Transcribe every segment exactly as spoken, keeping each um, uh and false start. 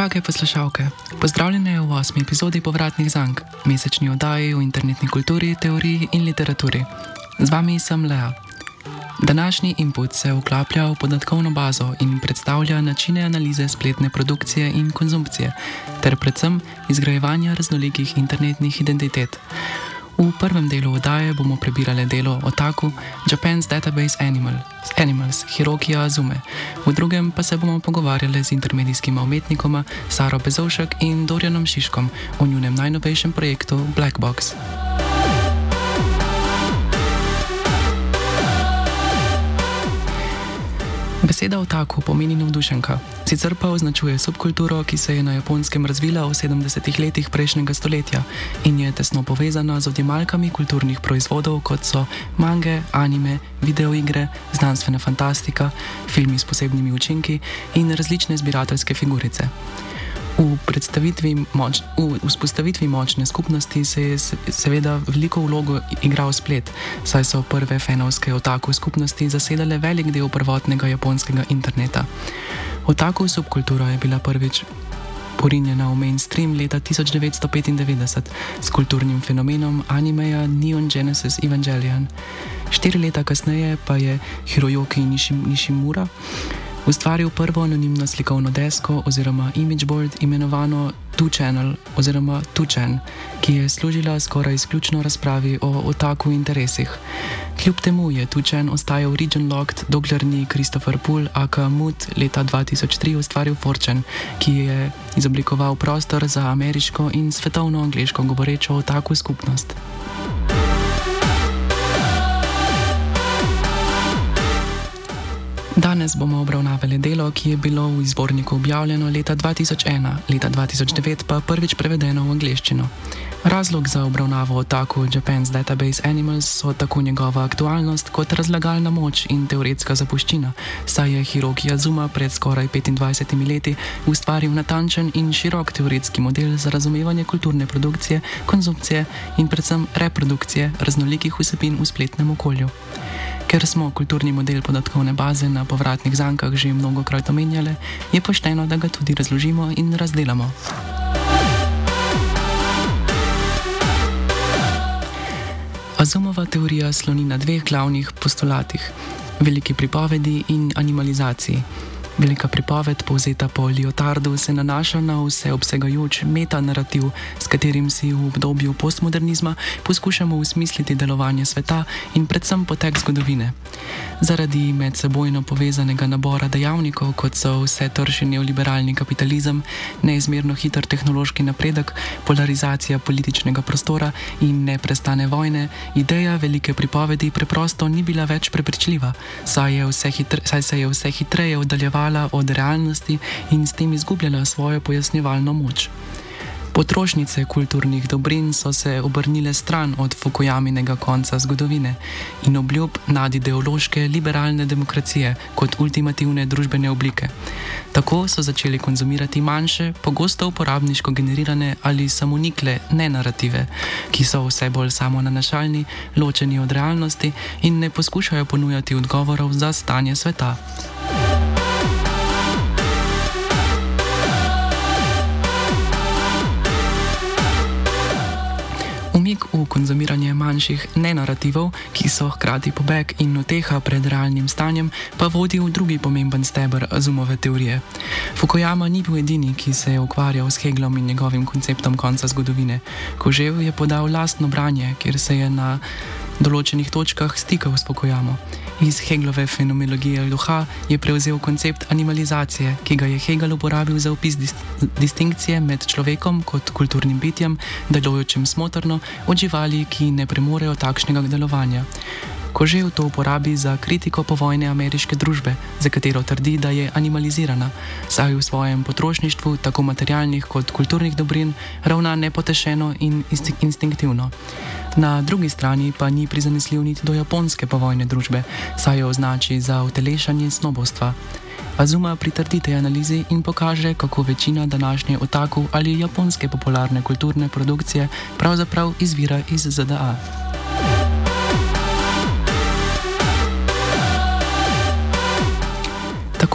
Drage poslušalke, pozdravljene v osmi epizodi Povratnih zank, mesečni oddaji o internetni kulturi, teoriji in literaturi. Z vami sem Lea. Današnji input se vklaplja v podatkovno bazo in predstavlja načine analize spletne produkcije in konzumpcije, ter predvsem izgrajevanja raznolikih internetnih identitet. V prvem delu oddaje bomo prebirali delo Otaku, Japan's Database Animal, Animals, Hirokija Azume. V drugem pa se bomo pogovarjali z intermedijskima umetnikoma Saro Bezovšek in Dorjanom Šiškom o njunem najnovejšem projektu Black Box. Beseda otaku pomeni navdušenka, sicer pa označuje subkulturo, ki se je na Japonskem razvila v sedemdesetih letih prejšnjega stoletja in je tesno povezana z odjemalkami kulturnih proizvodov, kot so mange, anime, videoigre, znanstvena fantastika, filmi s posebnimi učinki in različne zbirateljske figurice. V, moč, v vzpostavitvi močne skupnosti se je seveda veliko vlogo igral splet, saj so prve fanovske otaku skupnosti zasedale velik del prvotnega japonskega interneta. Otaku subkultura je bila prvič porinjena v mainstream leta tisoč devetsto petindevetdeset s kulturnim fenomenom animeja Neon Genesis Evangelion. Štiri leta kasneje pa je Hiroyuki Nishimura ustvaril prvo anonimno slikovno desko oziroma imageboard imenovano two channel oziroma two chan, ki je služila skoraj izključno razpravi o otaku interesih. Kljub temu je two chan ostajal region-locked, dokler ni Christopher Poole aka Mood leta dva tisoč tri ustvaril four chan, ki je izoblikoval prostor za ameriško in svetovno angleško govorečo otaku skupnost. Danes bomo obravnavali delo, ki je bilo v izvorniku objavljeno leta dva tisoč ena, leta dva tisoč devet pa prvič prevedeno v angleščino. Razlog za obravnavo otaku Japan's Database Animals so tako njegova aktualnost kot razlagalna moč in teoretska zapuščina, saj je Hiroki Azuma pred skoraj petindvajsetimi leti ustvaril natančen in širok teoretski model za razumevanje kulturne produkcije, konzumpcije in predvsem reprodukcije raznolikih vsebin v spletnem okolju. Ker smo kulturni model podatkovne baze na povratnih zankah že mnogokrat omenjali, je pošteno, da ga tudi razložimo in razdelamo. Azumova teorija sloni na dveh glavnih postulatih: veliki pripovedi in animalizaciji. Velika pripoved, povzeta po Lyotardu, se nanaša na vseobsegajoč metanarativ, s katerim si v obdobju postmodernizma poskušamo usmisliti delovanje sveta in predvsem potek zgodovine. Zaradi medsebojno povezanega nabora dejavnikov, kot so vse trši neoliberalni kapitalizem, neizmerno hiter tehnološki napredek, polarizacija političnega prostora in neprestane vojne, ideja velike pripovedi preprosto ni bila več prepričljiva, saj, je vse hitre, saj se je vse hitreje oddaljevala od realnosti in s tem izgubljala svojo pojasnjevalno moč. Potrošnice kulturnih dobrin so se obrnile stran od Fukuyaminega konca zgodovine in obljub nadideološke liberalne demokracije kot ultimativne družbene oblike. Tako so začeli konzumirati manjše, pogosto uporabniško generirane ali samonikle nenarative, ki so vse bolj samonanašalni, ločeni od realnosti in ne poskušajo ponujati odgovorov za stanje sveta. Umik v konzumiranje manjših nenarativov, ki so hkrati pobeg in uteha pred realnim stanjem, pa vodi v drugi pomemben steber Azumove teorije. Fukuyama ni bil edini, ki se je ukvarjal s Heglom in njegovim konceptom konca zgodovine. Kožev je podal lastno branje, kjer se je na določenih točkah stikal s Fukuyamo. Iz Heglove fenomenologije duha je prevzel koncept animalizacije, ki ga je Hegel uporabil za opis dis distinkcije med človekom kot kulturnim bitjem, delujočim smotrno, od živali, ki ne premorejo takšnega delovanja. Kožev to uporabi za kritiko povojne ameriške družbe, za katero trdi, da je animalizirana, saj v svojem potrošništvu tako materialnih kot kulturnih dobrin ravna nepotešeno in instinktivno. Na drugi strani pa ni prizanesljiv niti do japonske povojne družbe, saj jo označi za utelešanje snobovstva. Azuma pritrdi tej analizi in pokaže, kako večina današnje otaku ali japonske popularne kulturne produkcije pravzaprav izvira iz Z D A.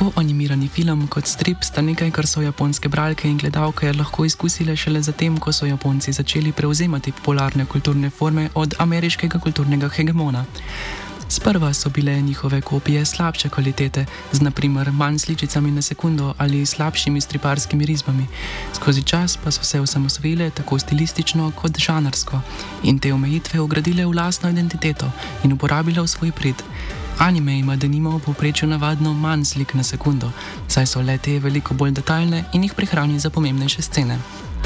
Tako animirani film kot strip sta nekaj, kar so japonske bralke in gledalke lahko izkusile šele zatem, ko so Japonci začeli prevzemati popularne kulturne forme od ameriškega kulturnega hegemona. Sprva so bile njihove kopije slabše kvalitete, z naprimer manj sličicami na sekundo ali slabšimi striparskimi risbami. Skozi čas pa so se osamosvojile tako stilistično kot žanrsko in te omejitve ugradile v lastno identiteto in uporabile v svoj prid. Anime ima denimo v povprečju navadno manj slik na sekundo, saj so le te veliko bolj detaljne in jih prihrani za pomembnejše scene.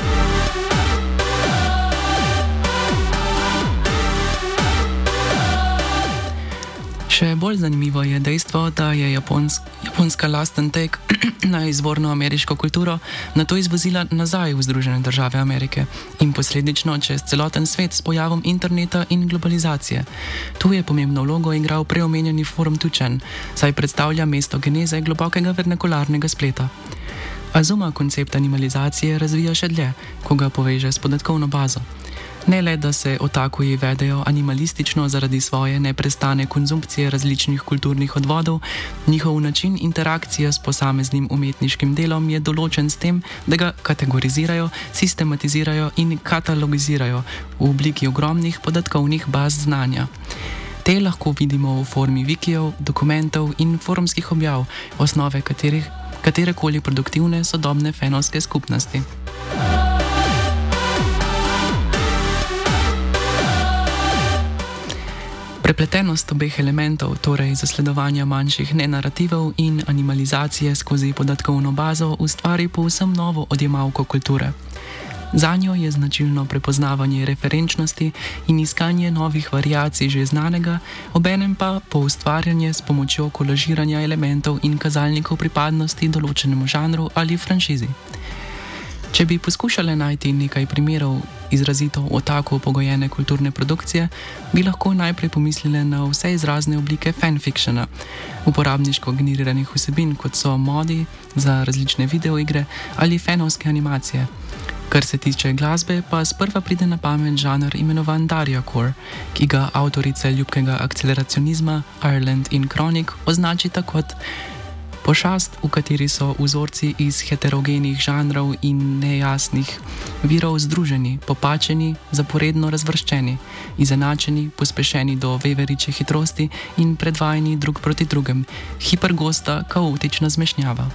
Še bolj zanimivo je dejstvo, da je Japonsk, japonska lasten tek na izvorno ameriško kulturo nato izvozila nazaj v Združene države Amerike in posledično čez celoten svet s pojavom interneta in globalizacije. Tu je pomembno vlogo igral preomenjeni forum Tučen, saj predstavlja mesto geneze globokega vernakularnega spleta. Azuma koncept animalizacije razvija še dlje, ko ga poveže s podatkovno bazo. Ne le, da se otakuji vedejo animalistično zaradi svoje neprestane konzumpcije različnih kulturnih odvodov, njihov način interakcije s posameznim umetniškim delom je določen s tem, da ga kategorizirajo, sistematizirajo in katalogizirajo v obliki ogromnih podatkovnih baz znanja. Te lahko vidimo v formi wikijev, dokumentov in forumskih objav, osnove katerih, katerekoli produktivne sodobne fanovske skupnosti. Prepletenost obeh elementov, torej zasledovanja manjših nenarativov in animalizacije skozi podatkovno bazo, ustvari povsem novo odjemalko kulture. Zanjo je značilno prepoznavanje referenčnosti in iskanje novih variacij že znanega, obenem pa poustvarjanje s pomočjo kolažiranja elementov in kazalnikov pripadnosti določenemu žanru ali franšizi. Če bi poskušali najti nekaj primerov izrazito otaku pogojene kulturne produkcije, bi lahko najprej pomislili na vse izrazne oblike fanfictiona, uporabniško generiranih vsebin, kot so modi za različne videoigre ali fanovske animacije. Kar se tiče glasbe, pa sprva pride na pamet žanr imenovan Darjacore, ki ga avtorice ljubkega akceleracionizma Ireland in Chronic označita kot pošast, v kateri so vzorci iz heterogenih žanrov in nejasnih virov združeni, popačeni, zaporedno razvrščeni, izenačeni, pospešeni do veveričje hitrosti in predvajani drug proti drugem, hipergosta, kaotična zmešnjava.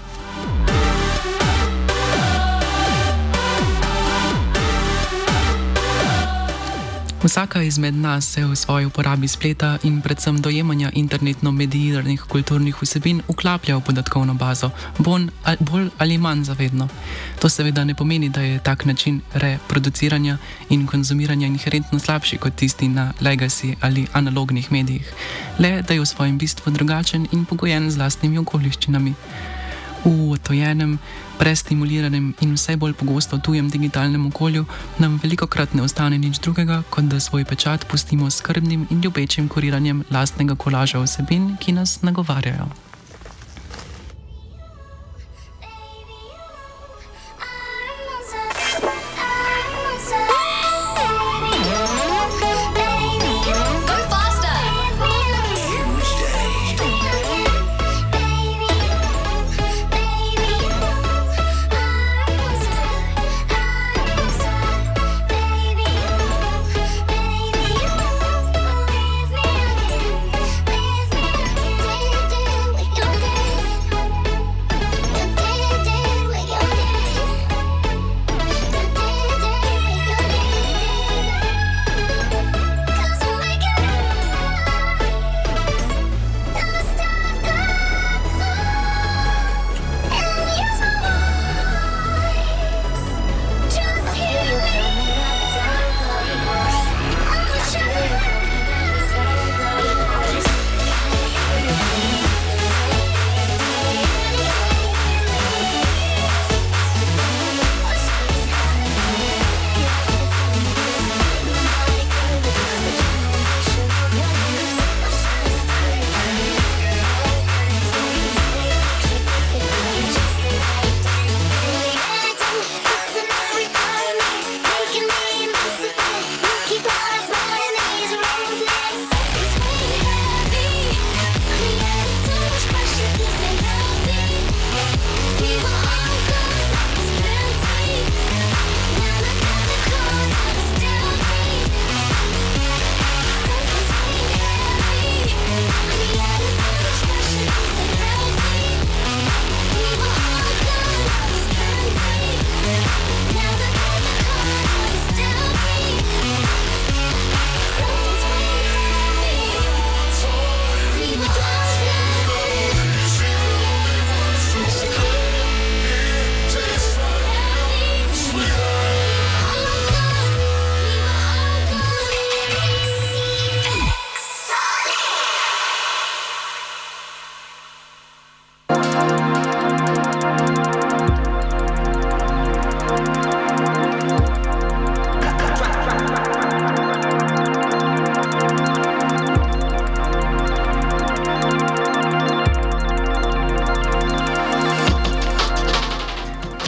Vsaka izmed nas se v svoji uporabi spleta in predvsem dojemanja internetno medijiranih kulturnih vsebin vklaplja v podatkovno bazo, bolj, bolj ali manj zavedno. To seveda ne pomeni, da je tak način reproduciranja in konzumiranja inherentno slabši kot tisti na legacy ali analognih medijih, le da je v svojem bistvu drugačen in pogojen z lastnimi okoliščinami. V odtojenem, prestimuliranem in vse bolj pogosto tujem digitalnem okolju nam velikokrat ne ostane nič drugega, kot da svoj pečat pustimo s skrbnim in ljubečim kuriranjem lastnega kolaža vsebin, ki nas nagovarjajo.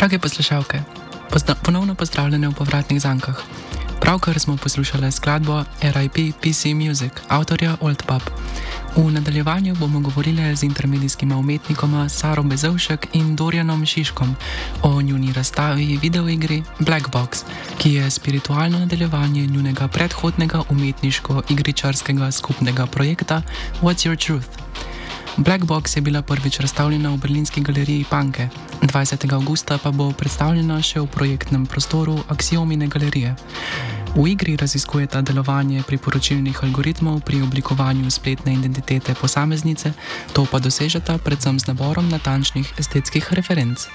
Drage poslušalke, pozna, ponovno pozdravljene v povratnih zankah. Pravkar smo poslušali skladbo R I P P C Music, avtorja Old Pub. V nadaljevanju bomo govorili z intermedijskima umetnikoma Saro Bezovšek in Dorjanom Šiškom o njuni razstavi videoigri Black Box, ki je spiritualno nadaljevanje njunega predhodnega umetniško-igričarskega skupnega projekta What's Your Truth? Black Box je bila prvič razstavljena v berlinski galeriji Panke, dvajsetega avgusta pa bo predstavljena še v projektnem prostoru Aksiomine galerije. V igri raziskujeta delovanje priporočilnih algoritmov pri oblikovanju spletne identitete posameznice, to pa dosežeta predvsem z naborom natančnih estetskih referenc.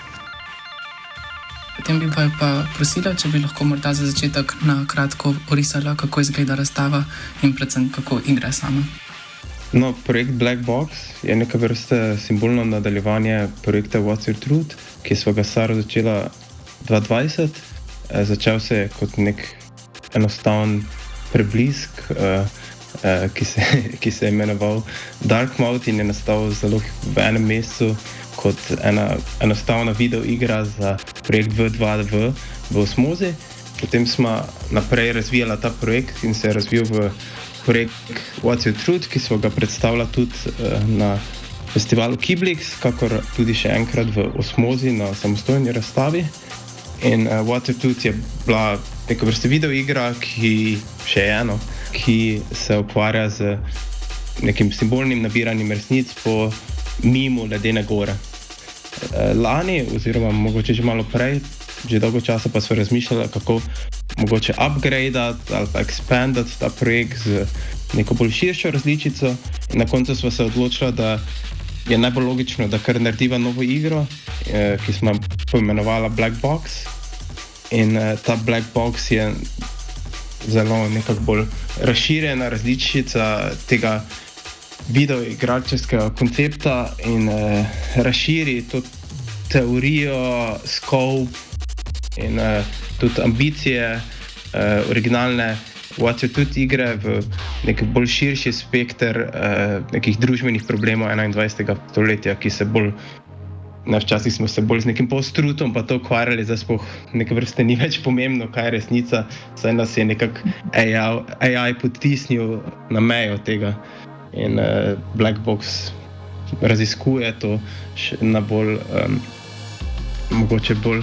Potem bi pa prosila, če bi lahko morda za začetek na kratko orisala, kako izgleda razstava in predvsem kako igra sama. No, projekt Black Box je neka vrste simbolno nadaljevanje projekta What's Your Truth, ki smo ga Saro začela dva tisoč dvajset. E, začel se je kot nek enostaven preblisk, e, e, ki, se, ki se je imenoval Dark Mode in je nastal zelo v enem mesecu kot ena enostavna videoigra za projekt V dva V v Osmozi. Potem smo naprej razvijala ta projekt in se je razvil v projekt What's Your Truth, ki smo ga predstavila tudi uh, na festivalu Kiblix, kakor tudi še enkrat v Osmozi na samostojni razstavi. In uh, What's Your Truth je bila neka vrsta videoigra, ki še eno, ki se ukvarja z nekim simbolnim nabiranjem resnic po mimu Ledene gore. Uh, lani, oziroma mogoče že malo prej, že dolgo časa pa smo razmišljali, kako mogoče upgradeati ali pa expandati ta projekt z neko bolj širšo različico, in na koncu smo se odločili, da je najbolj logično, da kar narediva novo igro, eh, ki smo poimenovala Black Box. In eh, ta Black Box je zelo nekako bolj razširjena različica tega videoigralčevskega koncepta in eh, razširi to teorijo, scope in uh, tudi ambicije uh, originalne What's Your Truth igre v nek bolj širši spekter uh, nekih družbenih problemov enaindvajsetega stoletja, ki se bolj, na včasih smo se bolj z nekim postrutom pa to ukvarjali, zdaj sploh neke vrste ni več pomembno, kaj je resnica, saj nas je nekako A I potisnil na mejo tega. In uh, Black Box raziskuje to še na bolj, um, mogoče bolj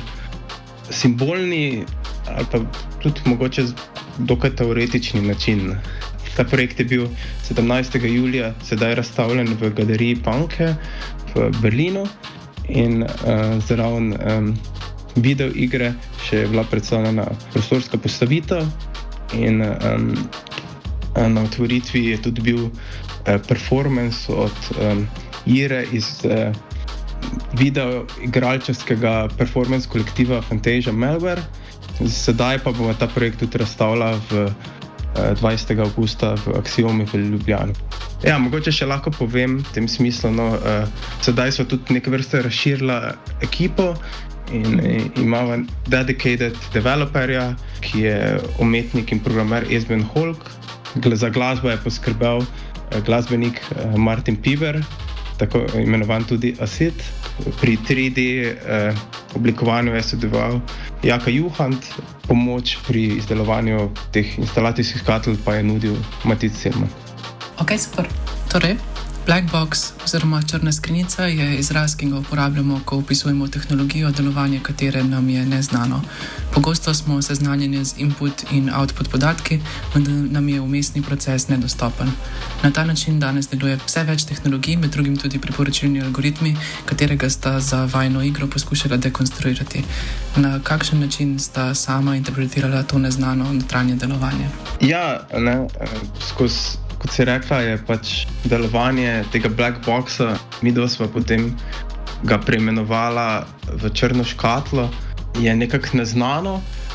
simbolni ali pa tudi mogoče dokaj teoretični način. Ta projekt je bil sedemnajstega julija sedaj razstavljen v galeriji Panke v Berlinu in uh, zraven um, video igre še je bila predstavljena prostorska postavitev in um, na otvoritvi je tudi bil uh, performance od um, Ire iz uh, video igralčevskega performance kolektiva Fantasia Malware. Sedaj pa bomo ta projekt tudi razstavila v eh, dvajsetega avgusta v Aksiomi v Ljubljani. Ja, mogoče še lahko povem v tem smislu, no, eh, sedaj smo tudi neke vrste razširila ekipo in eh, imamo dedicated developerja, ki je umetnik in programer Esben Holk. Za glasbo je poskrbel eh, glasbenik eh, Martin Piver, tako imenovan tudi Acid. Pri tri D eh, oblikovanju je sodeloval Jaka Juhant, pomoč pri izdelovanju teh instalacijskih skatel pa je nudil Matic Selman. Ok, super. Torej, Black Box oziroma črna skrinjica je izraz, ki ga uporabljamo, ko opisujemo tehnologijo, delovanje katere nam je neznano. Pogosto smo seznanjeni z input in output podatki, vendar nam je vmesni proces nedostopen. Na ta način danes deluje vse več tehnologij, med drugim tudi priporočilni algoritmi, katerega sta za vajno igro poskušala dekonstruirati. Na kakšen način sta sama interpretirala to neznano notranje delovanje? Ja, ne, skozi kot si rekla, je pač delovanje tega Black Boxa, mi dva sva potem ga preimenovala v črno škatlo, je nekako neznano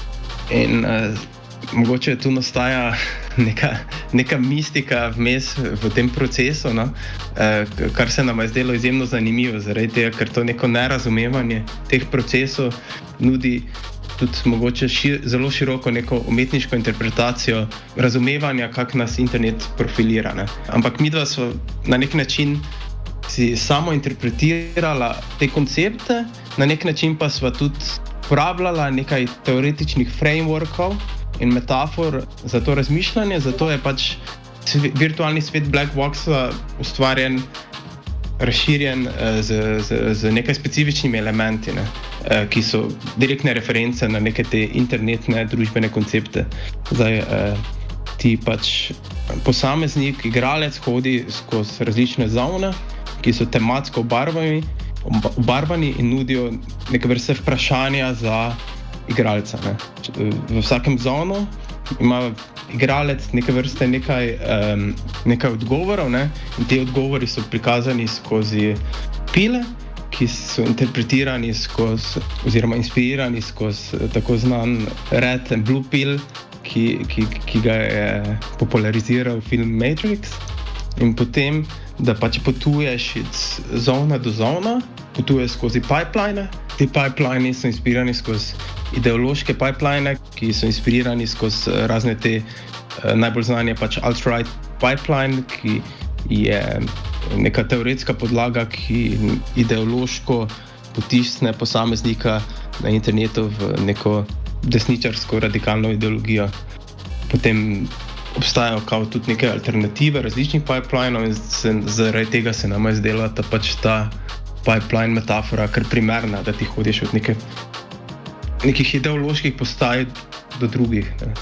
in eh, mogoče tu nastaja neka, neka mistika vmes v tem procesu, no? eh, kar se nam je zdelo izjemno zanimivo, zaradi tega, ker to neko nerazumevanje teh procesov nudi tudi mogoče šir, zelo široko neko umetniško interpretacijo razumevanja, kako nas internet profilira. Ne? Ampak midva so na nek način si samo interpretirala te koncepte Na nek način pa sva tudi uporabljala nekaj teoretičnih frameworkov in metafor za to razmišljanje, zato je pač svet, virtualni svet Black Boxa ustvarjen, razširjen z, z, z nekaj specifičnimi elementi, ne, ki so direktne reference na neke te internetne družbene koncepte. Zdaj, ti pač posameznik, igralec hodi skozi različne zone, ki so tematsko obarvani, obarvani in nudijo neke vrste vprašanja za igralca. Ne. V vsakem zonu ima igralec neke vrste nekaj, um, nekaj odgovorov, ne, in te odgovori so prikazani skozi pile, ki so interpretirani skozi, oziroma inspirirani skozi tako znan red and blue pill, ki, ki, ki ga je populariziral film Matrix. In potem, da pač potuješ iz zona do zona, potuješ skozi pipeline. Ti pipeline so inspirirani skozi ideološke pipeline, ki so inspirirani skozi razne te uh, najbolj znanje pač alt-right pipeline, ki je neka teoretska podlaga, ki ideološko potisne posameznika na internetu v neko desničarsko radikalno ideologijo. Potem obstajajo kao tudi neke alternative različnih pipelinov in se, zaradi tega se nama je zdela ta pač ta pipeline metafora kar primerna, da ti hodiš od neke, nekih ideoloških postaj do drugih. Ne.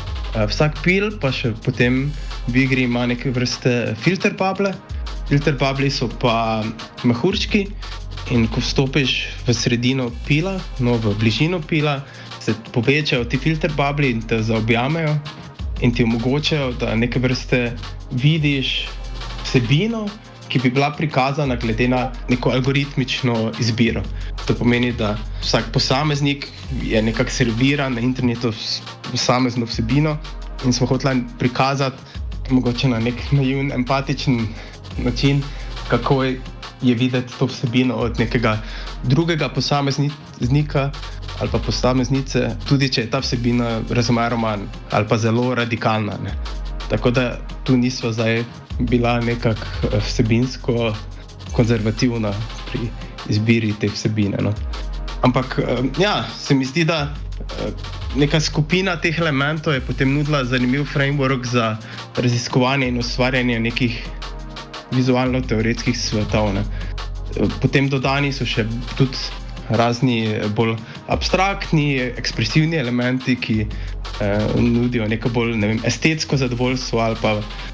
Vsak pil pa še potem v igri ima neke vrste filter bubble. Filter bubble so pa mehurčki in ko vstopiš v sredino pila, no v bližino pila, se povečajo ti filter bubble in te zaobjamejo in ti omogočajo, da neke vrste vidiš vsebino, ki bi bila prikazana glede na neko algoritmično izbiro. To pomeni, da vsak posameznik je nekako serviran na internetu posamezno vsebino in smo hoteli prikazati mogoče na nek naivn, empatičen način, kako je videti to vsebino od nekega drugega posameznika ali pa posameznice, tudi če je ta vsebina razmeroma ali pa zelo radikalna. Ne. Tako da tu nisva zdaj bila nekako vsebinsko konzervativna pri izbiri te vsebine. No. Ampak ja, se mi zdi, da neka skupina teh elementov je potem nudila zanimiv framework za raziskovanje in ustvarjanje nekih vizualno-teoretskih svetov. Ne. Potem dodani so še tudi razni bolj abstraktni, ekspresivni elementi, ki eh, nudijo neko bolj, ne vem, estetsko zadovoljstvo ali pa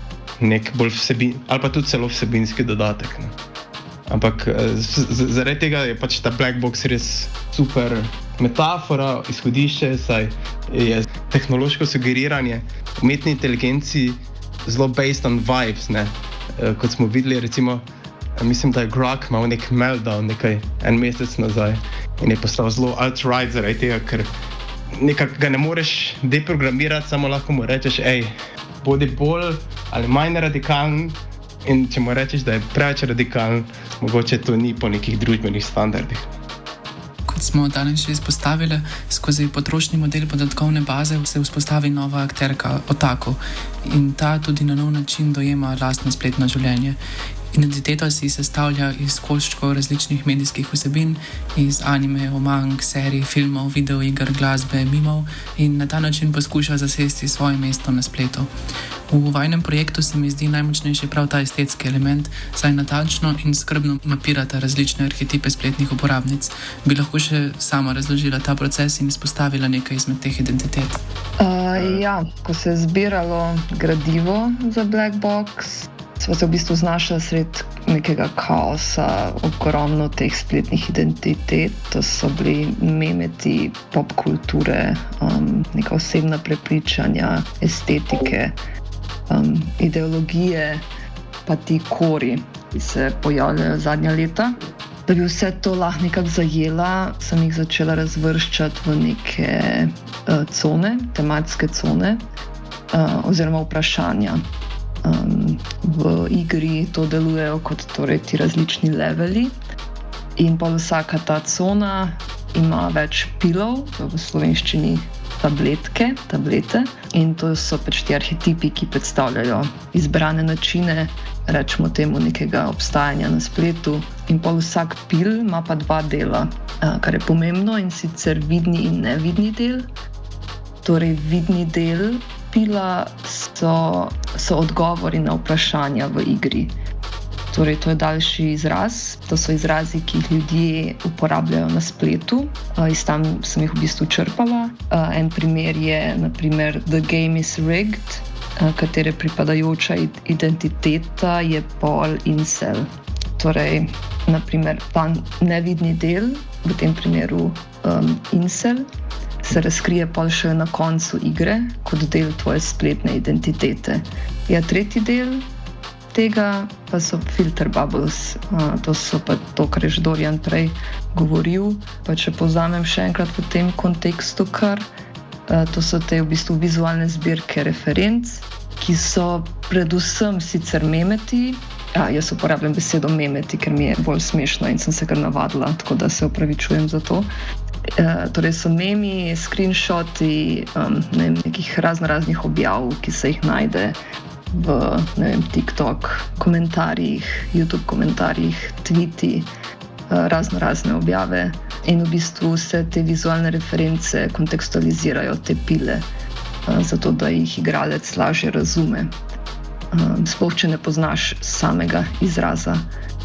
nek bolj vsebin, ali pa tudi celo vsebinski dodatek. Ne. Ampak z, z, zaradi tega je pač ta Black Box res super metafora, izhodišče, saj je tehnološko sugeriranje umetni inteligenci zelo based on vibes, ne. E, kot smo videli, recimo, mislim, da je Grok imel nek meltdown nekaj en mesec nazaj in je postal zelo alt-right zaradi tega, ker nekako ga ne moreš deprogramirati, samo lahko mu rečeš, ej, bodi bolj ali manj radikalen, in če mu rečeš, da je preveč radikalen, mogoče to ni po nekih družbenih standardih. Kot smo danes že izpostavili, skozi potrošni model podatkovne baze se vzpostavi nova akterka Otaku in ta tudi na nov način dojema lastno spletno življenje. Identiteto si sestavlja iz koščkov različnih medijskih vsebin, iz anime, mang, serij, filmov, videoiger, glasbe, mimov in na ta način poskuša zasesti svoje mesto na spletu. V vajnem projektu se mi zdi najmočnejši prav ta estetski element, saj natančno in skrbno mapirata različne arhetipe spletnih uporabnic. Bi lahko še sama razložila ta proces in izpostavila nekaj izmed teh identitet? Uh, ja, ko se je zbiralo gradivo za Black Box, sva se v bistvu znašla sred nekega kaosa, ogromno teh spletnih identitet. To so bili memeti pop kulture, um, neka osebna prepričanja, estetike, um, ideologije, pa ti kori, ki se pojavljajo zadnja leta. Da bi vse to lahko nekako zajela, sem jih začela razvrščati v neke uh, cone, tematske cone uh, oziroma vprašanja. Um, v igri to delujejo kot torej ti različni leveli in pa vsaka ta cona ima več pilov, to v slovenščini tabletke, tablete, in to so pač ti arhetipi, ki predstavljajo izbrane načine rečemo temu, nekega obstajanja na spletu. In pol vsak pil ima pa dva dela, kar je pomembno, in sicer vidni in nevidni del. Torej, vidni del pila so, so odgovori na vprašanja v igri. Torej, to je daljši izraz, to so izrazi, ki jih ljudje uporabljajo na spletu. Iz tam sem jih v bistvu črpala. En primer je, naprimer, The game is rigged, katere pripadajoča identiteta je pol incel. Torej, naprimer, ta nevidni del, v tem primeru um, incel, se razkrije pol še na koncu igre kot del tvoje spletne identitete. Ja, tretji del tega pa so filter bubbles. Uh, to so pa to, kar je Dorian prej govoril. Pa če povzamem še enkrat v tem kontekstu, kar uh, to so te v bistvu vizualne zbirke referenc, ki so predvsem sicer memeti. Ja, jaz uporabljam besedo memeti, ker mi je bolj smešno in sem se kar navadila, tako da se opravičujem za to. Uh, torej so memi, screenshoti um, ne vem, nekih razno raznih objav, ki se jih najde v ne vem, TikTok komentarjih, YouTube komentarjih, tweeti, razno razne objave, in v bistvu vse te vizualne reference kontekstualizirajo te pile, zato da jih igralec lažje razume, sploh če ne poznaš samega izraza.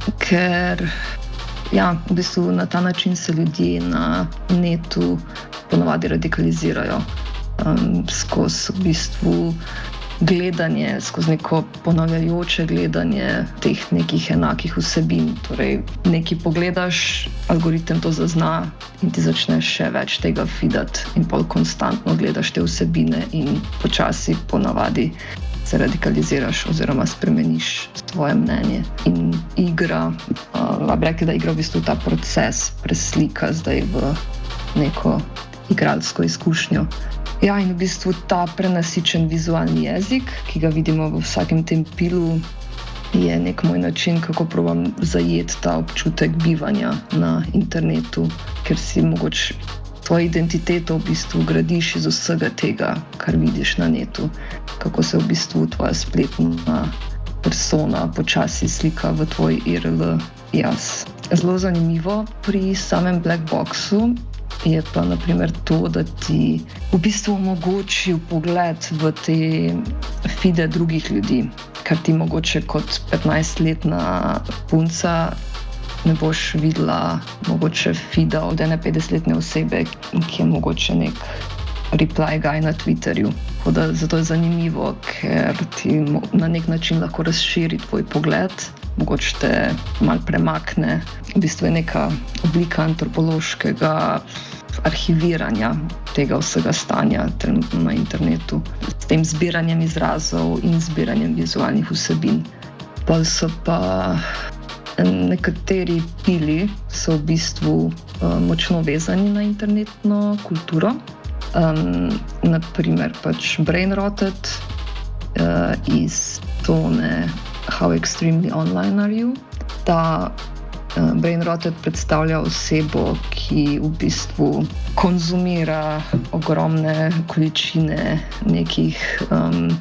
Ker ja, v bistvu na ta način se ljudje na netu ponavadi radikalizirajo, um, skozi v bistvu gledanje, skozi neko ponavljajoče gledanje teh nekih enakih vsebin. Torej, nekaj pogledaš, algoritem to zazna in ti začneš še več tega feedati in pol konstantno gledaš te vsebine in počasi ponavadi se radikaliziraš oziroma spremeniš svoje mnenje. In igra, uh, bi rekli, da igra v bistvu ta proces preslika zdaj v neko igralsko izkušnjo. Ja, in v bistvu ta prenasičen vizualni jezik, ki ga vidimo v vsakem tem pilu, je nek moj način, kako probam zajeti ta občutek bivanja na internetu, ker si mogoče tvojo identiteto v bistvu gradiš iz vsega tega, kar vidiš na netu, kako se v bistvu tvoja spletna persona počasi slika v tvoj I R L jaz. Zelo zanimivo pri samem Black Boxu je pa naprimer to, da ti v bistvu omogoči vpogled v te feede drugih ljudi, kar ti mogoče kot petnajstletna punca ne boš videla mogoče feeda od ene petdesetletne osebe, ki je mogoče nek reply guy na Twitterju. Da, zato je zanimivo, ker ti na nek način lahko razširi tvoj pogled, mogoče te malo premakne. V bistvu je neka oblika antropološkega arhiviranja tega vsega stanja trenutno na internetu, s tem zbiranjem izrazov in zbiranjem vizualnih vsebin. Pa so pa nekateri pili so v bistvu uh, močno vezani na internetno kulturo. Um, naprimer pač Brainrotted uh, iz tone How Extremely Online Are You? Ta uh, Brainrotted predstavlja osebo, ki v bistvu konzumira ogromne količine nekih um,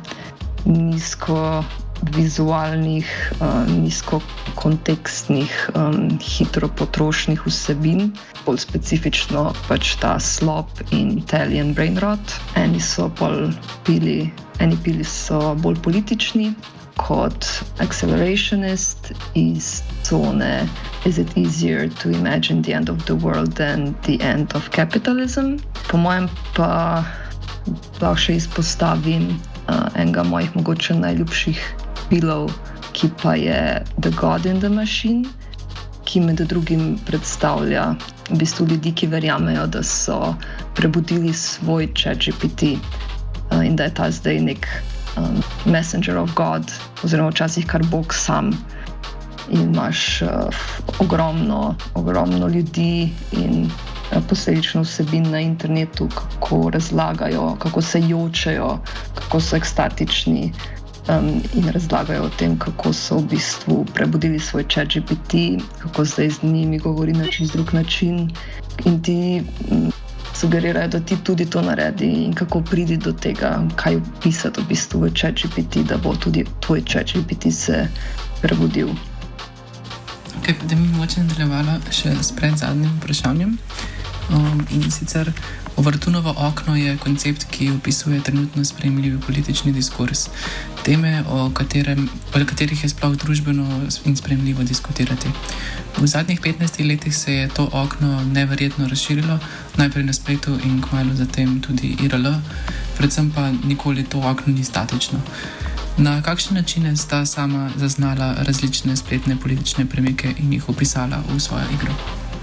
nizko vizualnih, uh, nizkokontekstnih, um, hitropotrošnih vsebin, bolj specifično pač ta slop in Italian brain rot. Eni so bolj pili, eni pili so bolj politični, kot Accelerationist iz cone Is it easier to imagine the end of the world than the end of capitalism? Po mojem pa lahko še izpostavim uh, enega mojih mogoče najljubših pilov, ki pa je The God in the Machine, ki med drugim predstavlja v bistvu ljudi, ki verjamejo, da so prebudili svoj ChatGPT uh, in da je ta zdaj nek um, messenger of God, oziroma včasih kar Bog sam. In imaš uh, ogromno, ogromno ljudi in uh, posledično vsebin na internetu, kako razlagajo, kako se jočejo, kako so ekstatični. Um, in razlagajo o tem, kako so v bistvu prebudili svoj ChatGPT, kako zdaj z njimi govori na čist drug način in ti um, sugerirajo, da ti tudi to naredi in kako pridi do tega, kaj pisati v bistvu v ChatGPT, da bo tudi tvoj ChatGPT se prebudil. Okay, da bi mogoče nadaljevala še s pred zadnjim vprašanjem. Um, in sicer Overtonovo okno je koncept, ki opisuje trenutno sprejemljivi politični diskurs. Teme, o, katerem, o katerih je sploh družbeno in sprejemljivo diskutirati. V zadnjih petnajstih letih se je to okno neverjetno razširilo, najprej na spletu in kmalu zatem tudi I R L, predvsem pa nikoli to okno ni statično. Na kakšne načine sta sama zaznala različne spletne politične premike in jih opisala v svojo igro?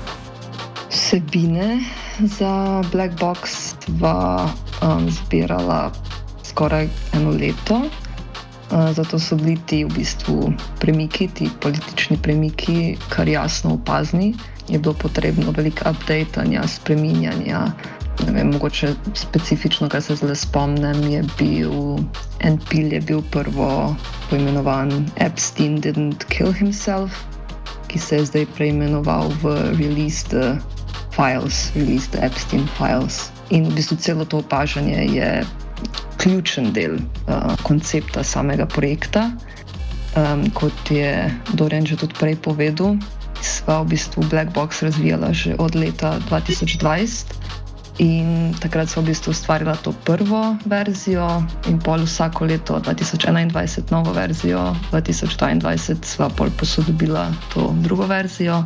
Vsebine za Black Box sva um, zbirala skoraj eno leto, uh, zato so bili ti v bistvu premiki, ti politični premiki, kar jasno opazni. Je bilo potrebno veliko updatanja, spreminjanja. Ne vem, mogoče specifično, kar se zdaj spomnim, je bil en pil je bil prvo poimenovan Epstein didn't kill himself, ki se je zdaj preimenoval v Release the Files, Release the Epstein Files. In v bistvu celo to opažanje je ključen del uh, koncepta samega projekta. Um, kot je Dorian že tudi prej povedal, sva v bistvu Black Box razvijala že od leta dva tisoč dvajset in takrat sva v bistvu ustvarila to prvo verzijo in pol vsako leto dva tisoč enaindvajset novo verzijo, dva tisoč dvaindvajset sva pol posodobila to drugo verzijo.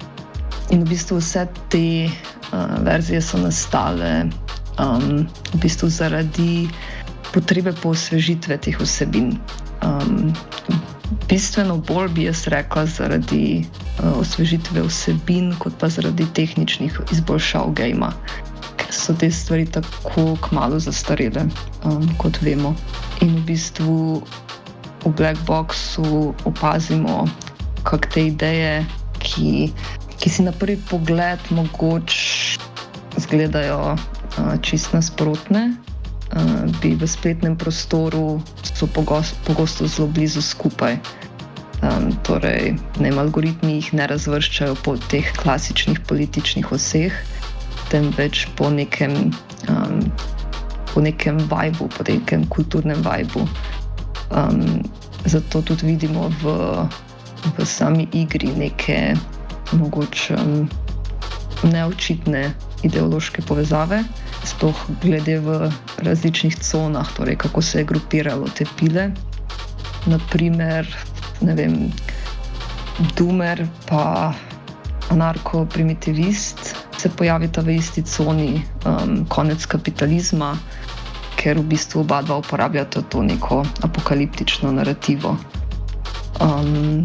In v bistvu vse te uh, verzije so nastale um, v bistvu zaradi potrebe po osvežitve teh vsebin. Um, bistveno bolj bi jaz rekla zaradi uh, osvežitve vsebin, kot pa zaradi tehničnih izboljšav gejma, ker so te stvari tako kmalu zastarele, um, kot vemo. In v bistvu v Black Boxu opazimo, kak te ideje, ki ki si na prvi pogled mogoče izgledajo uh, čist nasprotne, uh, bi v spletnem prostoru so pogosto, pogosto zelo blizu skupaj. Um, torej, ne, algoritmi jih ne razvrščajo po teh klasičnih političnih oseh, temveč po nekem, um, po nekem vibu, po nekem kulturnem vibu. Um, zato tudi vidimo v, v sami igri neke mogoče um, neočitne ideološke povezave, sploh glede v različnih conah, torej kako se je grupiralo te pile. Naprimer, ne vem, Doomer pa anarko-primitivist se pojavita v isti coni, um, konec kapitalizma, ker v bistvu oba dva uporabljata to neko apokaliptično narativo. Um,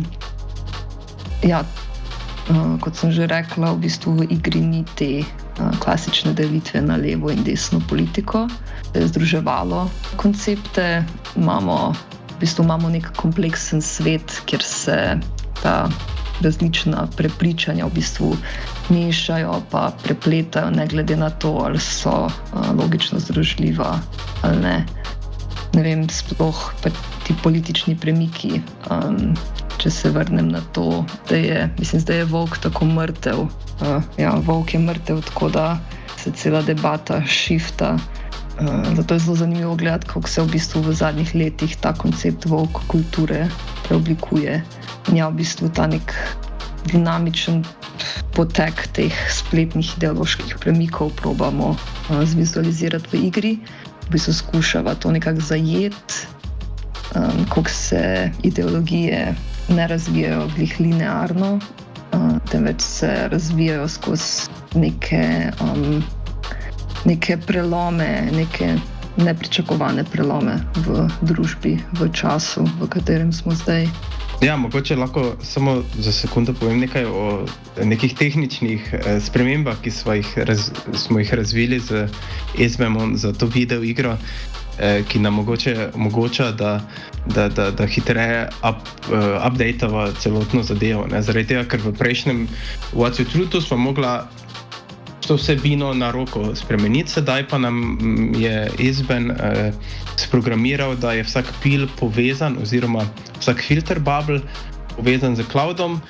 ja, Uh, kot sem že rekla, v bistvu v igri ni te uh, klasične delitve na levo in desno politiko. Se je združevalo koncepte, imamo, v bistvu imamo nek kompleksen svet, kjer se ta različna prepričanja v bistvu mešajo pa prepletajo, ne glede na to, ali so uh, logično združljiva ali ne. Ne vem, sploh pa ti politični premiki. Um, Če se vrnem na to, da je, mislim, da je Volk tako mrtev. Uh, ja, Volk je mrtev, tako da se cela debata šifta. Uh, zato je zelo zanimivo gledati, kako se v bistvu v zadnjih letih ta koncept Volk kulture preoblikuje. Ja, v bistvu ta nek dinamičen potek teh spletnih ideoloških premikov probamo uh, zvizualizirati v igri. V bistvu skušava to nekako zajeti, um, kako se ideologije ne razvijajo glih linearno, uh, temveč se razvijajo skozi neke, um, neke prelome, neke nepričakovane prelome v družbi, v času, v katerem smo zdaj. Ja, mogoče lahko samo za sekundo povem nekaj o nekih tehničnih eh, spremembah, ki smo jih, raz, smo jih razvili z Ezmemom za to video igro, eh, ki nam mogoče omogoča, da, da, da, da hitreje up, uh, updatava celotno zadevo. Ne? Zaradi tega, ker v prejšnjem What's Your Truth smo mogla to vsebino na roko spremeniti, sedaj pa nam je Ezben eh, sprogramiral, da je vsak pil povezan oziroma vsak filter bubble povezan z cloudom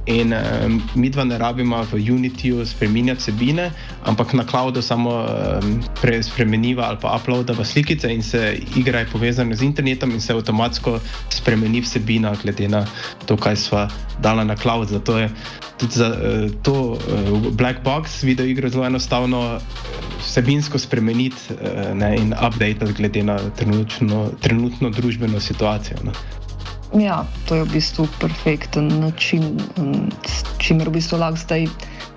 in um, mi dva ne rabimo v Unityju spreminjati vsebine, ampak na cloudu samo um, pre, spremeniva ali pa uploadava slikice in se igra je povezana z internetom in se avtomatsko spremeni vsebina glede na to, kaj sva dala na cloud. Zato je tudi za uh, to uh, Black Box video igro zelo enostavno vsebinsko spremeniti uh, ne, in updatati glede na trenutno, trenutno družbeno situacijo. Ne. Ja, to je v bistvu perfekten način, s čimer v bistvu lahko zdaj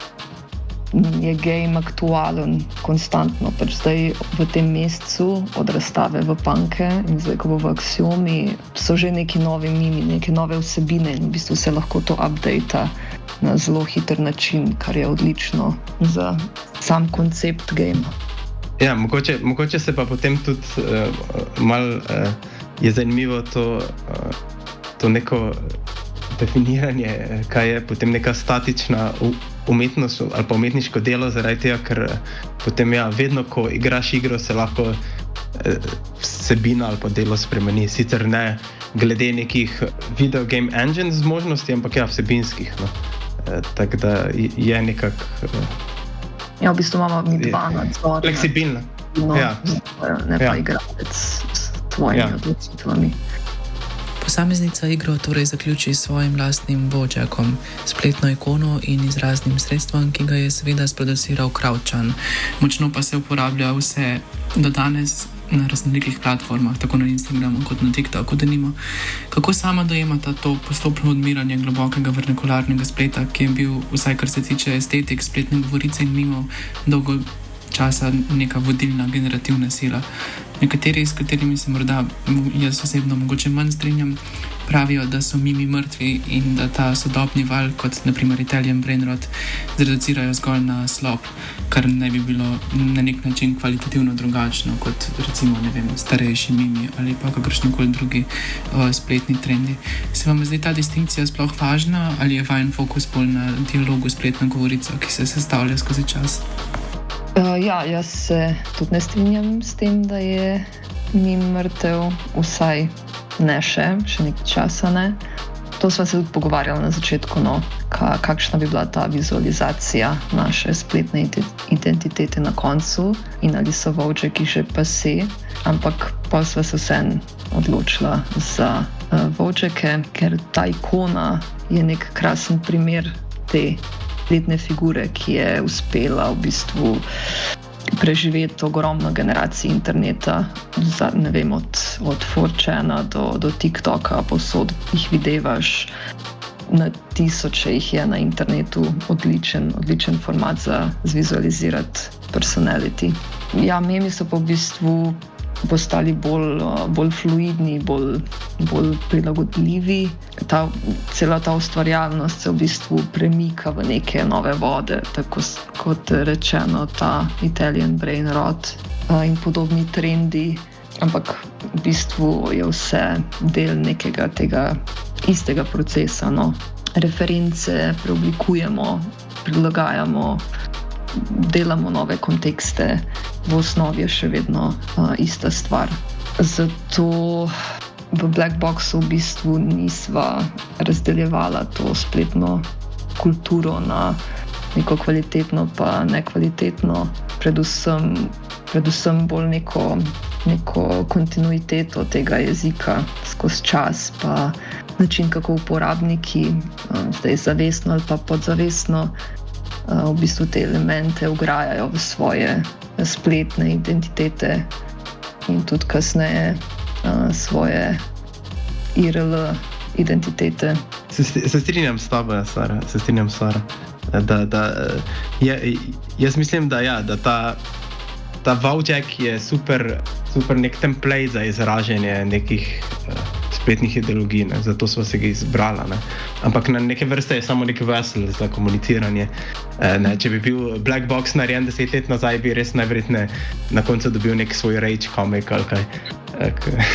je game aktualen konstantno. Pač zdaj v tem mesecu od razstave v Panke in zdaj, ko bo v Axiomi, so že neki novi mimi, neke nove vsebine in v bistvu se lahko to updata na zelo hiter način, kar je odlično za sam koncept gamea. Ja, mogoče, mogoče se pa potem tudi uh, malo uh, je zanimivo to uh, to neko definiranje, kaj je potem neka statična umetnost ali pa umetniško delo, zaradi tega, ker potem ja, vedno, ko igraš igro, se lahko vsebina ali pa delo spremeni. Sicer ne glede nekih video game engine zmožnosti, ampak ja, vsebinskih. No. E, tako da je nekako... Ja, v bistvu imamo mi dva nadzora. Fleksibilna. No, ja. Ne pa ja. Igralec s tvojimi ja. odločitvami. Posameznica igro torej zaključi s svojim lastnim vojakom, spletno ikono in izraznim sredstvom, ki ga je seveda sproduciral Crowdchan. Močno pa se uporablja vse do danes na raznolikih platformah, tako na Instagramu kot na TikToku, denimo. Kako sama dojemata to postopno odmiranje globokega vernikularnega spleta, ki je bil, vsaj kar se tiče estetik, spletne govorice in mimov, dolgo časa neka vodilna generativna sila. Nekateri, s katerimi se morda jaz osebno mogoče manj strinjam, pravijo, da so mimi mrtvi in da ta sodobni val, kot naprimer Italian Brainrot, zreducirajo zgolj na slop, kar ne bi bilo na nek način kvalitativno drugačno kot recimo, ne vem, starejši mimi ali pa kakršnikoli drugi o, spletni trendi. Se vam zdi ta distinkcija sploh važna ali je vajen fokus bolj na dialogu spletno govorico, ki se sestavlja skozi čas? Uh, ja, jaz se tudi ne strinjam s tem, da je mim mrtev, vsaj ne še, še nekaj časa ne. To sva se tudi pogovarjala na začetku, no, ka, kakšna bi bila ta vizualizacija naše spletne identitete na koncu in ali so voucheki že pase, ampak pa sva se vseeno odločila za uh, voucheke, ker ta ikona je nek krasen primer te spletne figure, ki je uspela v bistvu preživeti ogromno generacij interneta, za, ne vem, od, od four chana do, do TikToka, povsod jih videvaš, na tisoče jih je na internetu, odličen, odličen format za zvizualizirati personality. Ja, memi so pa v bistvu postali bolj, bolj fluidni, bolj, bolj prilagodljivi. Ta, cela ta ustvarjalnost se v bistvu premika v neke nove vode, tako kot rečeno ta Italian Brainrot in podobni trendi, ampak v bistvu je vse del nekega tega istega procesa. No. Reference preoblikujemo, prilagajamo, delamo nove kontekste, v osnovi je še vedno uh, ista stvar. Zato v Black Boxu v bistvu nisva razdeljevala to spletno kulturo na neko kvalitetno pa nekvalitetno, predvsem, predvsem bolj neko, neko kontinuiteto tega jezika skozi čas, pa način, kako uporabniki, um, zdaj zavestno ali pa podzavestno, v bistvu te elemente vgrajajo v svoje spletne identitete in tudi kasneje uh, svoje I R L identitete. Se, se strinjam s tabo, Sara, se strinjam s Sara. Da, da, je, jaz mislim, da, ja, da ta, ta vouchek je super, super nek template za izražanje nekih uh, spletnih ideologij, ne? Zato smo se ga izbrala. Ne? Ampak na neke vrste je samo nek vesel za komuniciranje. E, ne? Če bi bil Black Box narejen deset let nazaj, bi res najverjetne na koncu dobil nek svoj rage comic ali kaj. E,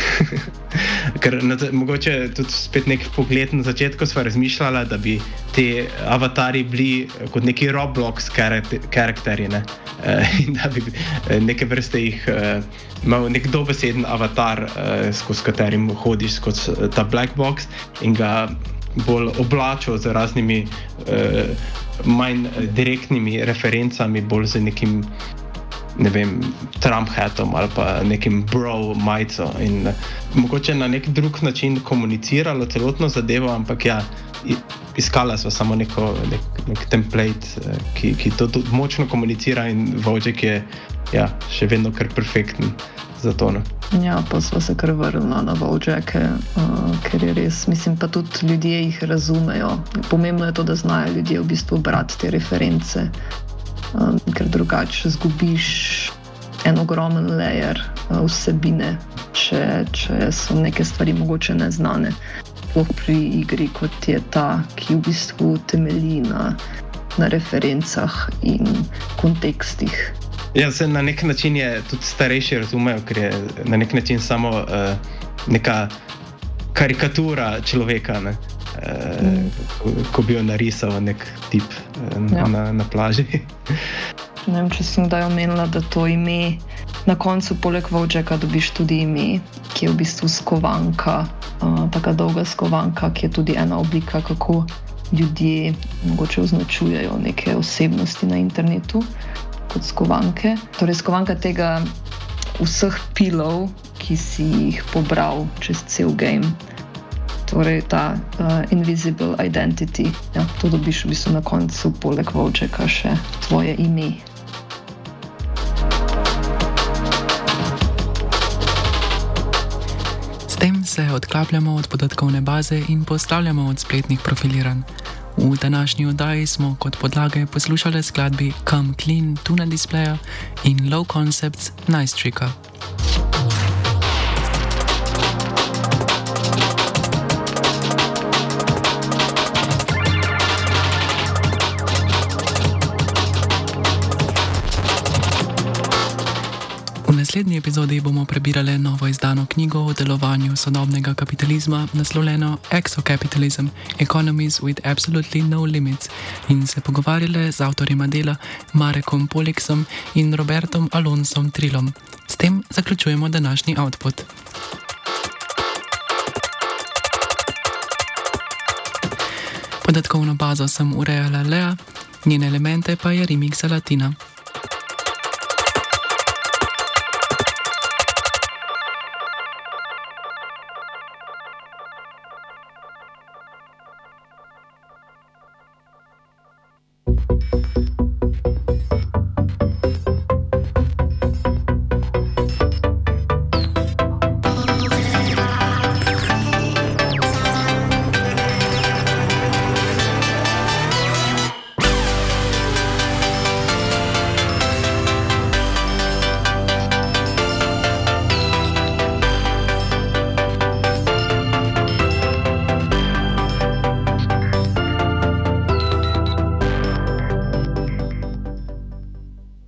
ker na, mogoče tudi spet nek pogled na začetku sva razmišljala, da bi te avatarji bili kot neki Roblox karakterji, ne? E, in da bi neke vrste jih e, imel nek dobeseden avatar, e, skozi katerim hodiš skozi ta Black Box in ga bolj oblačil z raznimi uh, manj direktnimi referencami, bolj z nekim, ne vem, Trump hatom ali pa nekim bro majico in uh, mogoče na nek drug način komuniciralo celotno zadevo, ampak ja, iskala sva samo neko, nek, nek template, uh, ki, ki to tudi močno komunicira in Wojciech je ja, še vedno kar perfekten za to. Ne? Ja, pa sva se kar vrnila na Wojcieche, uh, ker je res, mislim, pa tudi ljudje jih razumejo. Pomembno je to, da znajo ljudje v bistvu brati te reference, um, ker drugače zgubiš en ogromen layer uh, vsebine, če, če so neke stvari mogoče neznane. Sploh pri igri, kot je ta, ki v bistvu temelji na, na referencah in kontekstih. Ja, se na nek način je tudi starejši razumejo, ker je na nek način samo uh, neka karikatura človeka, ne? Uh, mm. ko, ko bi jo narisal nek tip uh, ja. na, na plaži. Ne vem, če sem kdaj omenila, da to ime na koncu poleg Wojciecha dobiš tudi ime, ki je v bistvu skovanka, uh, taka dolga skovanka, ki je tudi ena oblika, kako ljudje mogoče označujejo neke osebnosti na internetu. Kot skovanke. Torej, skovanka tega vseh pilov, ki si jih pobral čez cel game. Torej, ta uh, invisible identity. Ja, to dobiš v bistvu na koncu, poleg Wojciecha še tvoje ime. S tem se odklapljamo od podatkovne baze in postavljamo od spletnih profiliranj. V današnji oddaji smo kot podlage poslušali skladbi Come Clean Tuna Displaya in Low Concepts Nice Tricka. V naslednji epizodi bomo prebirali novo izdano knjigo o delovanju sodobnega kapitalizma, naslovljeno Exocapitalism – Economies with Absolutely No Limits, in se pogovarjali z avtorima dela Marekom Poliksom in Robertom Alonsom Trilom. S tem zaključujemo današnji output. Podatkovno bazo sem urejala Lea, njene elemente pa je remixala Tina.